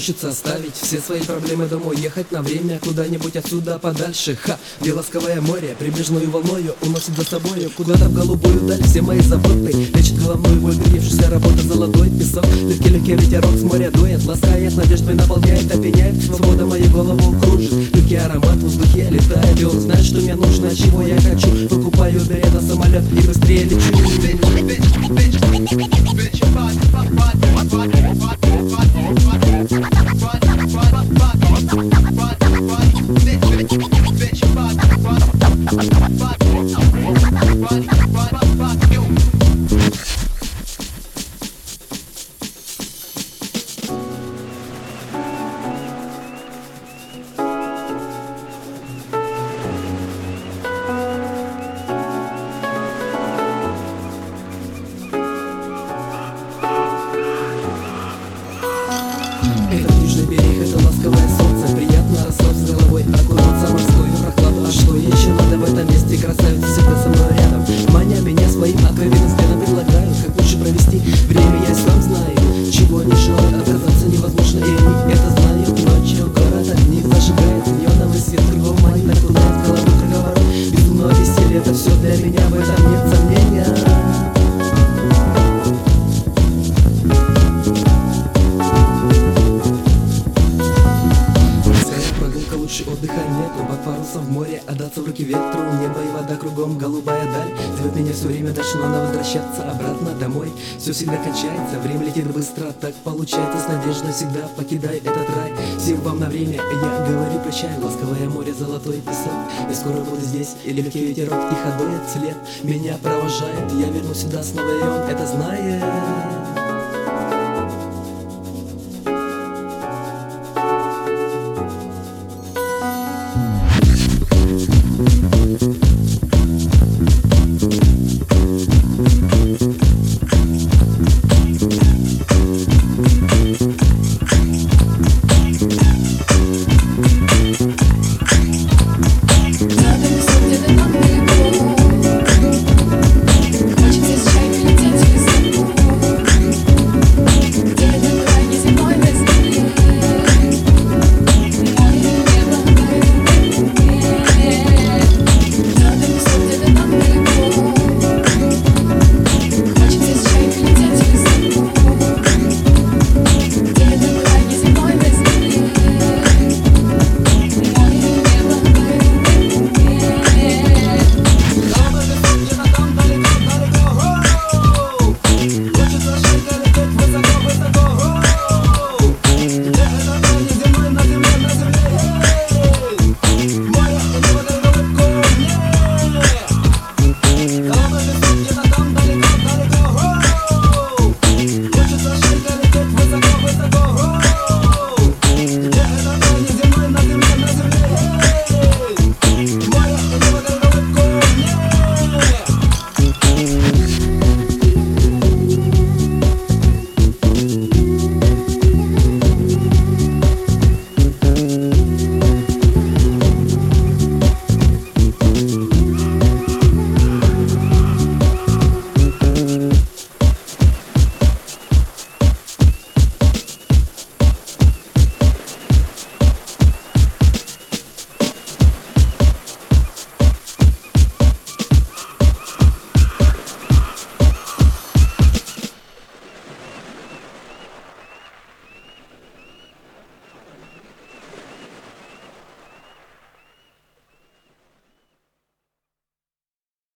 хочется оставить все свои проблемы домой, ехать на время куда-нибудь отсюда подальше. Ха, где ласковое море прибрежную волною уносит за собою куда-то в голубую даль все мои заботы. Лечит головную боль, гревшаяся работа, золотой песок. Легкий ветерок с моря дует, ласкает, надеждой наполняет, опьяняет. Свобода мою голову кружит, легкий аромат в воздухе летает. И он знает, что мне нужно, чего я хочу. Покупаю билет на самолет и быстрее лечу. Это южный берег, это ласковое солнце, приятно расслабь с головой, окунуться в морскую прохладу. А что еще надо в этом месте, красавица всегда со мной рядом, маня меня своим откровенным взглядом предлагают, как лучше провести время, я сам знаю, чего не желаю, отказаться невозможно, и они это знают. Ночью город огни зажигает, неоновый свет кругом манит, окунает голову круговорот, безумного веселья, это все для меня, в этом нет сомнения. Лучше отдыха нету, под парусом в море, отдаться в руки ветру, небо и вода кругом, голубая даль зовет меня все время дальше, надо возвращаться обратно домой. Все всегда кончается, время летит быстро, так получается, с надеждой всегда покидай этот рай. Всем вам на время я говорю прощай, ласковое море, золотой песок. Я скоро буду здесь, и легкий ветерок тихо дует вслед, меня провожает, я вернусь сюда снова, и он это знает.